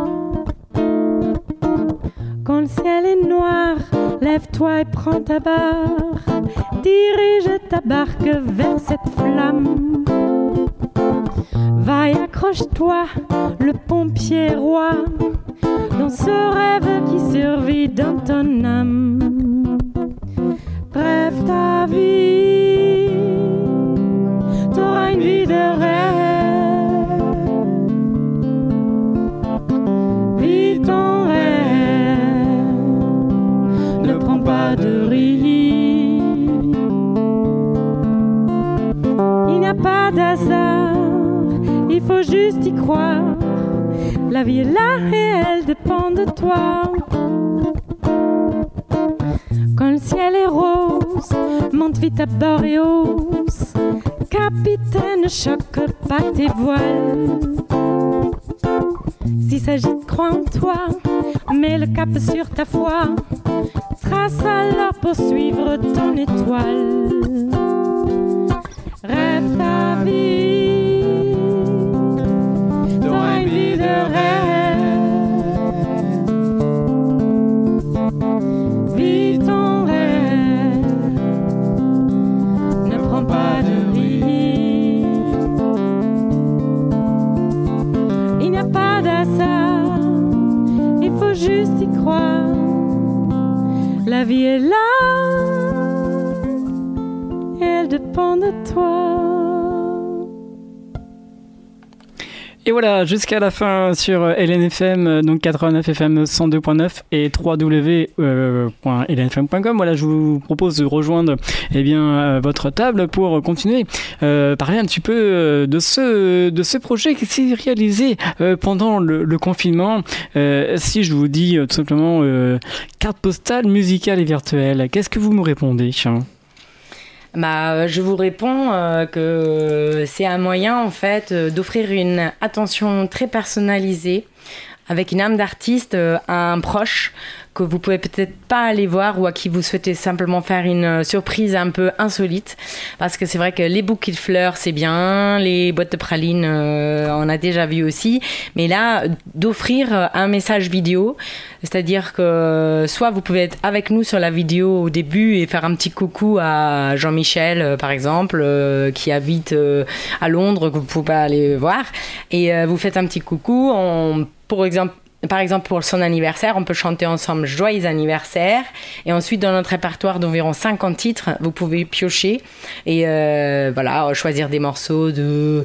Quand le ciel est noir, lève-toi et prends ta barre. Dirige ta barque vers cette flamme. Va et accroche-toi, le pompier roi, dans ce rêve qui survit dans ton âme. Rêve ta vie, t'auras une vie de rêve. Vis ton rêve, ne prends pas de risque. Il n'y a pas d'hasard, il faut juste y croire. La vie est là et elle dépend de toi. Quand le ciel est rose, monte vite à bord et ose. Capitaine, ne choque pas tes voiles. S'il s'agit de croire en toi, mets le cap sur ta foi. Trace alors pour suivre ton étoile. Rêve ta vie, t'auras une vie de rêve. Vis ton rêve, ne prends pas de risque. Il n'y a pas d'hasard, il faut juste y croire. La vie est là, elle dépend de toi. Et voilà, jusqu'à la fin sur LNFM, donc 89 FM 102.9 et www.lnfm.com. Voilà, je vous propose de rejoindre votre table pour continuer parler un petit peu de ce projet qui s'est réalisé pendant le confinement. Si je vous dis tout simplement carte postale musicale et virtuelle, qu'est-ce que vous me répondez ? Je vous réponds que c'est un moyen en fait d'offrir une attention très personnalisée avec une âme d'artiste à un proche que vous pouvez peut-être pas aller voir ou à qui vous souhaitez simplement faire une surprise un peu insolite, parce que c'est vrai que les bouquets de fleurs c'est bien, les boîtes de pralines on a déjà vu aussi, mais là d'offrir un message vidéo, c'est-à-dire que soit vous pouvez être avec nous sur la vidéo au début et faire un petit coucou à Jean-Michel par exemple qui habite à Londres, que vous pouvez pas aller voir, et vous faites un petit coucou par exemple, pour son anniversaire, on peut chanter ensemble « Joyeux anniversaire » et ensuite, dans notre répertoire d'environ 50 titres, vous pouvez piocher et choisir des morceaux de,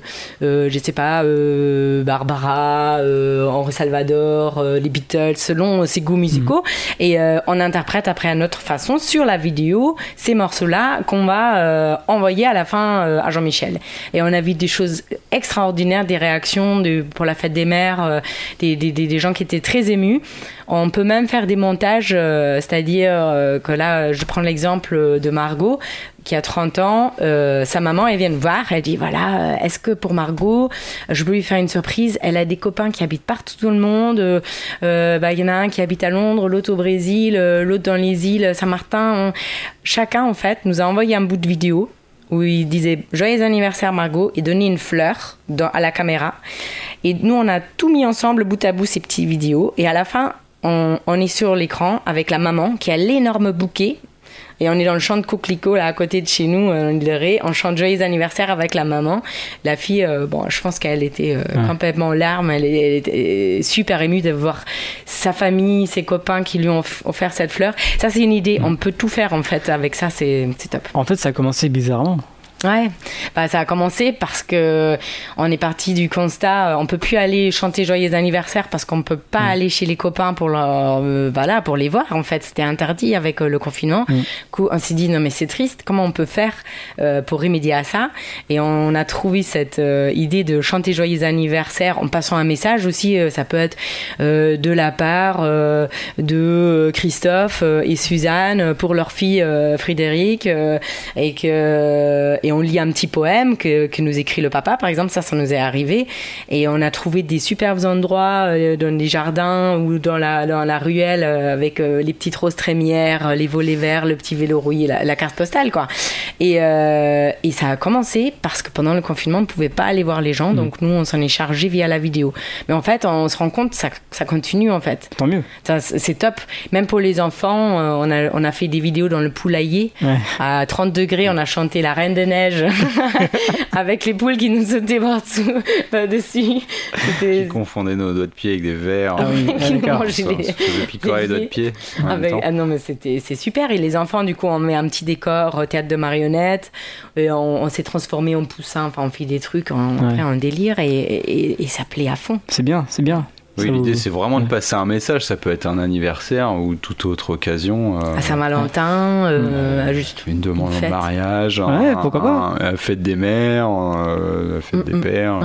Barbara, Henri Salvador, les Beatles, selon ses goûts musicaux. Et on interprète après à notre façon, sur la vidéo, ces morceaux-là qu'on va envoyer à la fin à Jean-Michel. Et on a vu des choses extraordinaires, des réactions pour la fête des mères, des gens qui étaient très émus. On peut même faire des montages, c'est-à-dire que là, je prends l'exemple de Margot, qui a 30 ans, sa maman, elle vient me voir, elle dit, voilà, est-ce que pour Margot, je peux lui faire une surprise ? Elle a des copains qui habitent partout dans le monde, y en a un qui habite à Londres, l'autre au Brésil, l'autre dans les îles Saint-Martin. Chacun, en fait, nous a envoyé un bout de vidéo où il disait « Joyeux anniversaire Margot » et donnait une fleur à la caméra. Et nous, on a tout mis ensemble, bout à bout, ces petites vidéos. Et à la fin, on est sur l'écran avec la maman qui a l'énorme bouquet. Et on est dans le champ de coquelicots, là, à côté de chez nous, on chante Joyeux anniversaire avec la maman. La fille, je pense qu'elle était complètement en larmes. Elle était super émue de voir sa famille, ses copains qui lui ont offert cette fleur. Ça, c'est une idée. On peut tout faire, en fait, avec ça, c'est top. En fait, ça a commencé bizarrement. Ouais, ça a commencé parce que on est parti du constat, on peut plus aller chanter joyeux anniversaire parce qu'on peut pas aller chez les copains pour pour les voir. En fait, c'était interdit avec le confinement. Du coup, on s'est dit non mais c'est triste. Comment on peut faire pour remédier à ça? Et on a trouvé cette idée de chanter joyeux anniversaire en passant un message aussi. Ça peut être de la part de Christophe et Suzanne pour leur fille Frédéric et on lit un petit poème que nous écrit le papa, par exemple, ça nous est arrivé. Et on a trouvé des superbes endroits dans les jardins ou dans la ruelle avec les petites roses trémières, les volets verts, le petit vélo rouillé, la carte postale, quoi. Et ça a commencé parce que pendant le confinement, on ne pouvait pas aller voir les gens, donc nous, on s'en est chargé via la vidéo. Mais en fait, on se rend compte que ça continue, en fait. Tant mieux. C'est top. Même pour les enfants, on a fait des vidéos dans le poulailler. Ouais. À 30 degrés, on a chanté La Reine des Neiges avec les poules qui nous sautaient par-dessus. Qui confondaient nos doigts de pied avec des vers. Ah oui, qui mangeaient les picorer les doigts de pied. Non, mais c'est super. Et les enfants, du coup, on met un petit décor, théâtre de marionnettes. Et on s'est transformé en poussin. Enfin, on fait des trucs après en délire et ça plaît à fond. C'est bien, c'est bien. Oui, l'idée c'est vraiment de passer un message. Ça peut être un anniversaire ou toute autre occasion. À Saint-Valentin, juste une demande en mariage, pourquoi pas. La fête des mères, la fête des pères.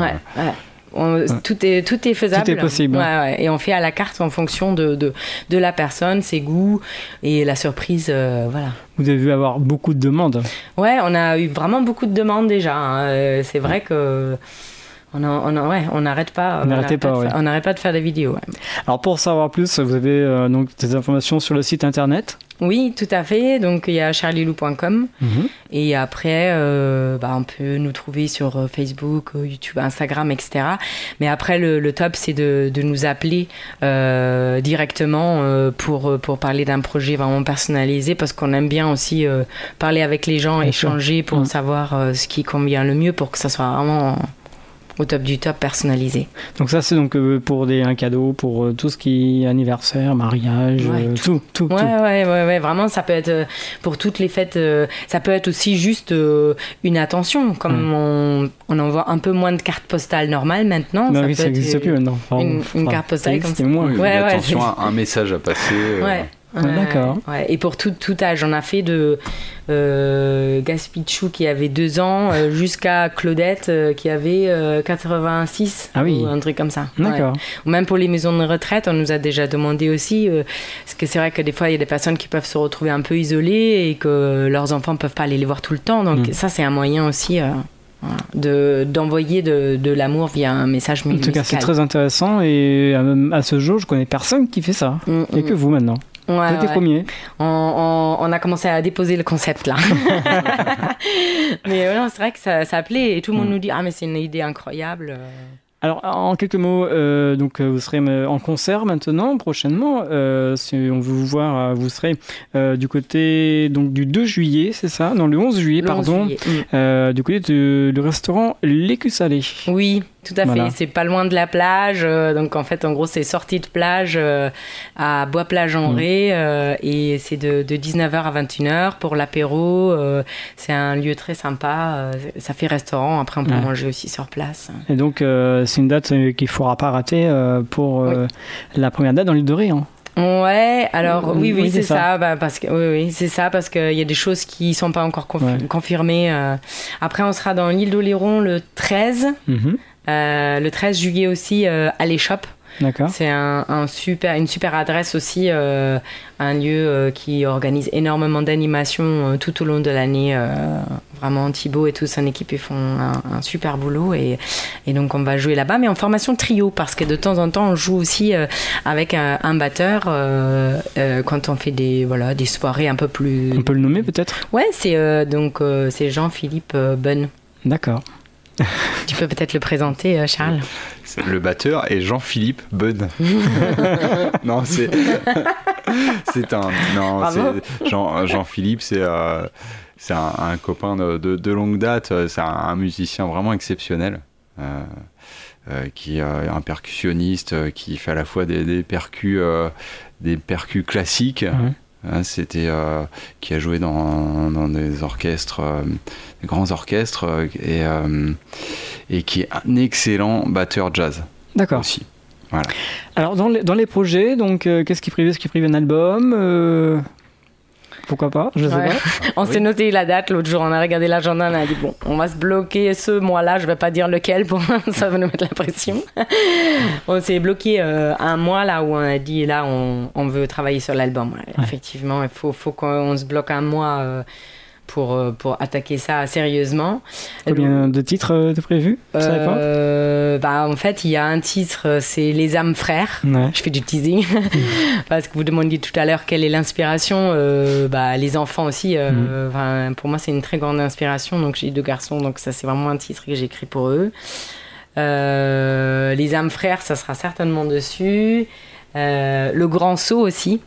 Tout est faisable. Tout est possible. Ouais. Et on fait à la carte en fonction de la personne, ses goûts et la surprise. Voilà. Vous avez vu avoir beaucoup de demandes. Ouais, on a eu vraiment beaucoup de demandes déjà. C'est vrai que. On n'arrête pas. On n'arrête pas de faire des vidéos. Ouais. Alors pour savoir plus, vous avez donc des informations sur le site internet. Oui, tout à fait. Donc il y a charlielou.com et après on peut nous trouver sur Facebook, YouTube, Instagram, etc. Mais après le top c'est de nous appeler directement pour parler d'un projet vraiment personnalisé parce qu'on aime bien aussi parler avec les gens, échanger pour savoir ce qui convient le mieux pour que ça soit vraiment au top du top personnalisé. Donc ça c'est donc pour un cadeau, pour tout ce qui est anniversaire, mariage, tout. Ouais, vraiment ça peut être pour toutes les fêtes, ça peut être aussi juste une attention, comme on envoie un peu moins de cartes postales normales maintenant. Ça ça n'existe plus maintenant. Une carte postale comme ça. Une attention, un message à passer. D'accord. Ouais. Et pour tout âge, on a fait de Gaspichou qui avait 2 ans jusqu'à Claudette qui avait 86 ou un truc comme ça. D'accord. Ou même pour les maisons de retraite, on nous a déjà demandé aussi parce que c'est vrai que des fois il y a des personnes qui peuvent se retrouver un peu isolées et que leurs enfants peuvent pas aller les voir tout le temps. Donc ça c'est un moyen aussi d'envoyer de l'amour via un message musical. En tout cas, c'est très intéressant et à ce jour, je connais personne qui fait ça. Il n'y a que vous maintenant. Vous êtes les premiers. On a commencé à déposer le concept là. Mais c'est vrai que ça plaît et tout le monde nous dit mais c'est une idée incroyable. Alors, en quelques mots, donc vous serez en concert maintenant, prochainement. Si on veut vous voir, vous serez du côté donc du 2 juillet, c'est ça? Non, le 11 juillet, du côté du restaurant L'Écu Salé. Oui, tout à fait. C'est pas loin de la plage. Donc, en fait, en gros, c'est sortie de plage à Bois-Plage-en-Ré. Et c'est de 19h à 21h pour l'apéro. C'est un lieu très sympa. Ça fait restaurant. Après, on peut manger aussi sur place. Et donc, c'est une date qu'il ne faudra pas rater pour la première date dans l'île de Ré. Ouais, alors oui, c'est ça. Parce que c'est ça parce qu'il y a des choses qui sont pas encore confirmées. Après, on sera dans l'île d'Oléron le 13. Le 13 juillet aussi à l'Échoppe. D'accord. C'est une super adresse aussi, un lieu qui organise énormément d'animations tout au long de l'année. Vraiment, Thibaut et toute son équipe ils font un super boulot et donc on va jouer là-bas, mais en formation trio parce que de temps en temps on joue aussi avec un batteur quand on fait des soirées un peu plus. On peut le nommer peut-être. Ouais, c'est c'est Jean-Philippe Bonne. D'accord. Tu peux peut-être le présenter, Charles. Le batteur est Jean-Philippe Bonne. Non, c'est Jean-Philippe, c'est un copain de longue date. C'est un musicien vraiment exceptionnel. Qui est un percussionniste qui fait à la fois des percus classiques C'était qui a joué dans des orchestres, des grands orchestres, et qui est un excellent batteur jazz. D'accord. Aussi. Voilà. Alors dans les projets, donc qu'est-ce qui est prévu? Est-ce qu'il est prévu un album? Pourquoi pas? Je sais pas. On s'est noté la date l'autre jour, on a regardé l'agenda, on a dit bon, on va se bloquer ce mois-là, je vais pas dire lequel, ça va nous mettre la pression. On s'est bloqué un mois là où on a dit là on veut travailler sur l'album. Ouais. Effectivement, il faut qu'on se bloque un mois pour attaquer ça sérieusement. Combien de titres de prévus? En fait, il y a un titre, c'est Les âmes frères. Ouais. Je fais du teasing parce que vous demandiez tout à l'heure quelle est l'inspiration. Les enfants aussi. Pour moi, c'est une très grande inspiration. Donc, j'ai 2 garçons, donc ça, c'est vraiment un titre que j'ai écrit pour eux. Les âmes frères, ça sera certainement dessus. Le grand saut aussi.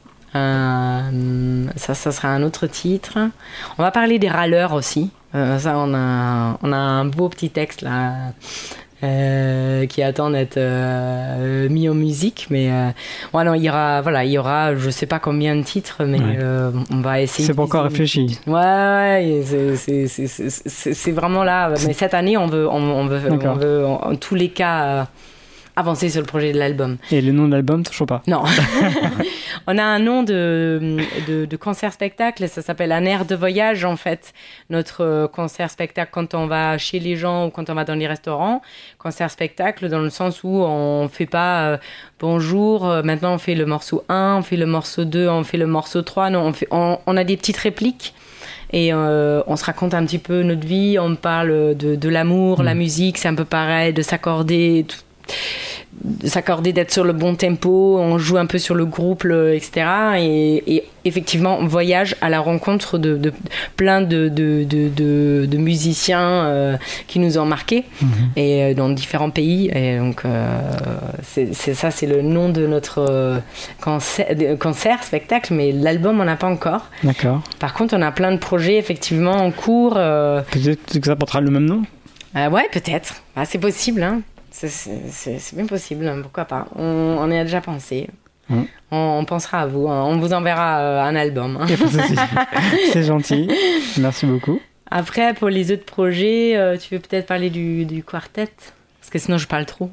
Ça sera un autre titre. On va parler des râleurs aussi. Ça, on a un beau petit texte là qui attend d'être mis en musique. Mais il y aura, je sais pas combien de titres, mais on va essayer. C'est pas encore réfléchi. Ouais, c'est vraiment là. Mais cette année, on veut en tous les cas. Avancer sur le projet de l'album. Et le nom de l'album, toujours pas? Non. On a un nom de concert-spectacle, ça s'appelle Un air de voyage en fait. Notre concert-spectacle quand on va chez les gens ou quand on va dans les restaurants. Concert-spectacle dans le sens où on fait pas bonjour, maintenant on fait le morceau 1, on fait le morceau 2, on fait le morceau 3. Non, on a des petites répliques. Et on se raconte un petit peu notre vie, on parle de l'amour, la musique, c'est un peu pareil, de s'accorder d'être sur le bon tempo, on joue un peu sur le groupe, etc. Et effectivement, on voyage à la rencontre de plein de musiciens qui nous ont marqués et dans différents pays. Et donc, c'est le nom de notre concert, spectacle, mais l'album, on n'a pas encore. D'accord. Par contre, on a plein de projets, effectivement, en cours. Peut-être que ça portera le même nom? Ouais, peut-être. C'est possible, hein. C'est bien possible, pourquoi pas. On y a déjà pensé. On pensera à vous, hein. On vous enverra un album. Hein. C'est gentil, merci beaucoup. Après, pour les autres projets, tu veux peut-être parler du quartet? Parce que sinon je parle trop.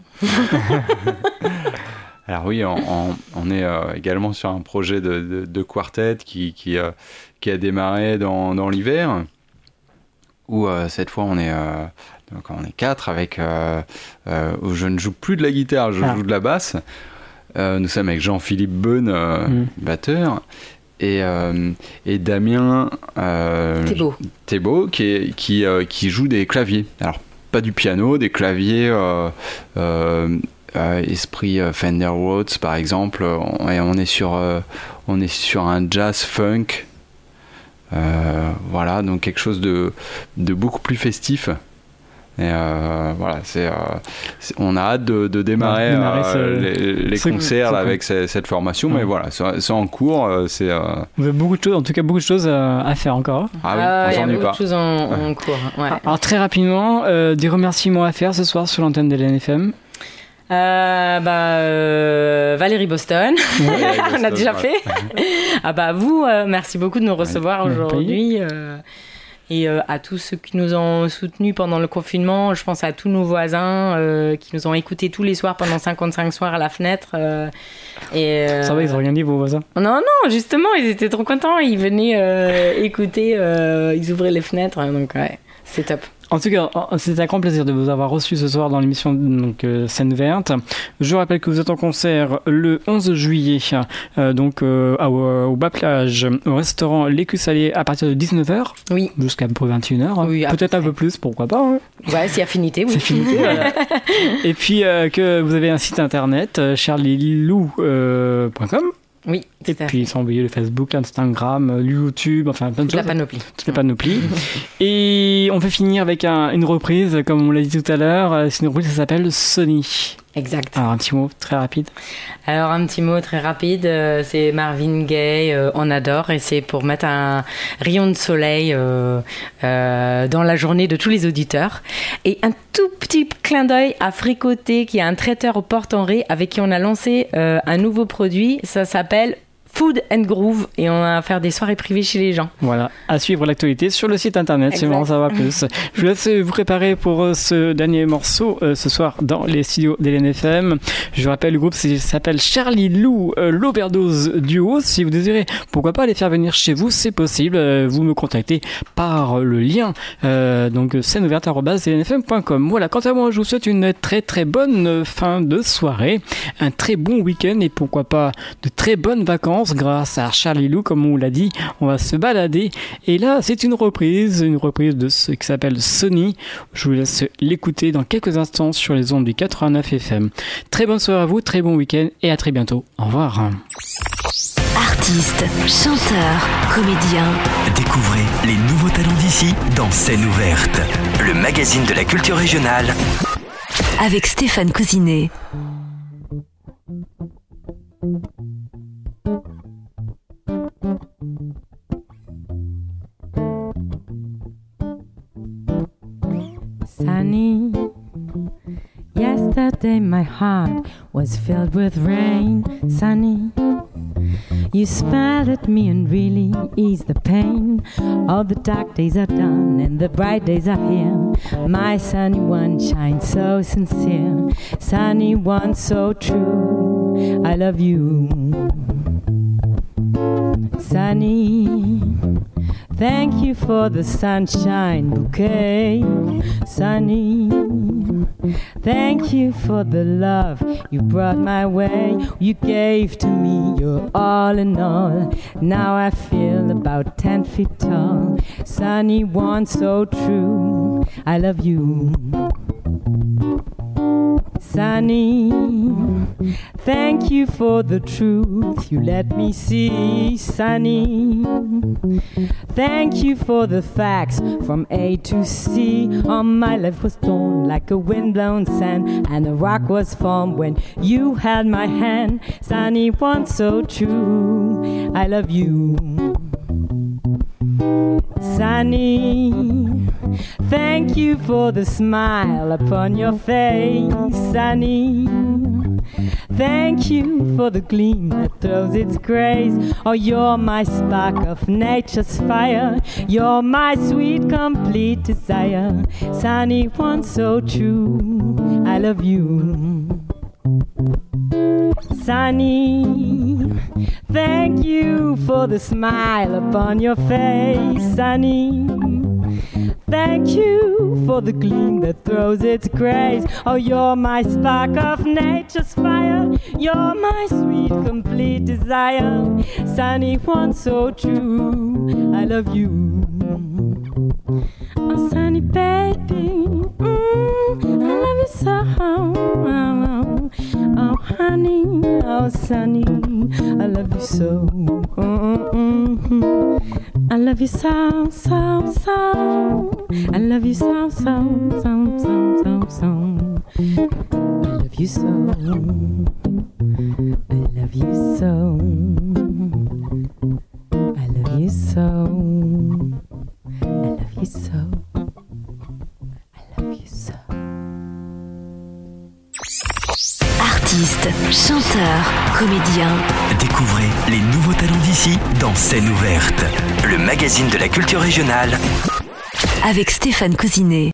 Alors oui, on est également sur un projet de quartet qui a démarré dans l'hiver, où cette fois on est 4 avec où je ne joue plus de la guitare, je joue de la basse. Nous sommes avec Jean-Philippe Beune, batteur, et Damien Thébault qui joue des claviers. Alors pas du piano, des claviers esprit Fender Rhodes par exemple. On est sur un jazz funk. Voilà, donc quelque chose de beaucoup plus festif. Et voilà, on a hâte de démarrer les concerts là, avec cette formation, mais voilà, c'est en cours. Vous avez beaucoup de choses à faire encore. Ah oui, on s'ennuie pas. Il y a beaucoup de choses en cours. Ouais. Alors très rapidement, des remerciements à faire ce soir sur l'antenne de l'NFM. Valérie Boston, on a déjà fait. Vous, merci beaucoup de nous recevoir aujourd'hui. Et à tous ceux qui nous ont soutenus pendant le confinement, je pense à tous nos voisins qui nous ont écoutés tous les soirs pendant 55 soirs à la fenêtre. Ça va, ils n'ont rien dit, vos voisins? Non, justement, ils étaient trop contents. Ils venaient écouter, ils ouvraient les fenêtres. Donc, ouais, c'est top. En tout cas, c'est un grand plaisir de vous avoir reçu ce soir dans l'émission Scène Verte. Je rappelle que vous êtes en concert le 11 juillet au Bas-Plage, au restaurant L'Écu Salé à partir de 19h. Oui. Jusqu'à peu 21h. Oui, peut-être un peu plus, pourquoi pas. Hein. Ouais, c'est affinité, oui. C'est affinité, voilà. Et puis que vous avez un site internet, charlielou.com. Oui, et puis sans oublier le Facebook, l'Instagram, le YouTube, enfin plein de choses. Toute la panoplie. Et on fait finir avec une reprise, comme on l'a dit tout à l'heure. C'est une reprise qui s'appelle Sony. Exact. Alors un petit mot très rapide. Alors un petit mot très rapide, c'est Marvin Gaye, On adore, et c'est pour mettre un rayon de soleil dans la journée de tous les auditeurs. Et un tout petit clin d'œil à Fricoté, qui est un traiteur au Port-Henri avec qui on a lancé un nouveau produit, ça s'appelle Food and Groove et on va faire des soirées privées chez les gens. Voilà, à suivre l'actualité sur le site internet si vous voulez en savoir plus. Je vous laisse vous préparer pour ce dernier morceau ce soir dans les studios d'Hélène FM. Je vous rappelle, le groupe s'appelle Charlie Lou, l'Overdose Duo. Si vous désirez, pourquoi pas les faire venir chez vous, c'est possible. Vous me contactez par le lien donc sceneouverte@hélènefm.com. Voilà, quant à moi, je vous souhaite une très très bonne fin de soirée, un très bon week-end et pourquoi pas de très bonnes vacances grâce à Charlie Lou, comme on l'a dit. On va se balader et là c'est une reprise de ce qui s'appelle Sony. Je vous laisse l'écouter dans quelques instants sur les ondes du 89 FM. Très bonne soirée à vous, très bon week-end et à très bientôt. Au revoir. Artistes, chanteurs, comédiens. Découvrez les nouveaux talents d'ici dans Scène ouverte, le magazine de la culture régionale. Avec Stéphane Cousinet. Sunny, yesterday my heart was filled with rain. Sunny, you smiled at me and really eased the pain. All the dark days are done and the bright days are here. My sunny one shines so sincere, sunny one so true. I love you, Sunny. Thank you for the sunshine bouquet, Sunny. Thank you for the love you brought my way. You gave to me your all in all. Now I feel about 10 feet tall. Sunny one so true. I love you, Sunny. Thank you for the truth you let me see, Sunny. Thank you for the facts from A to C. All my life was torn like a windblown sand, and a rock was formed when you held my hand. Sunny one so true. I love you, Sunny. Thank you for the smile upon your face, Sunny. Thank you for the gleam that throws its grace. Oh, you're my spark of nature's fire. You're my sweet, complete desire. Sunny one so true. I love you, Sunny. Thank you for the smile upon your face, Sunny. Thank you for the gleam that throws its grace. Oh, you're my spark of nature's fire. You're my sweet, complete desire. Sunny one so true. I love you, oh, Sunny baby. I love you so. Oh, honey, oh, Sunny, I love you so. I love you so, so, so. I love you so, so, so, so, so, so. I love you so. I love you so. I love you so. I love you so. I love you so. Artistes, chanteurs, comédiens. Découvrez les nouveaux talents d'ici dans Scène ouverte, le magazine de la culture régionale. Avec Stéphane Cousinet.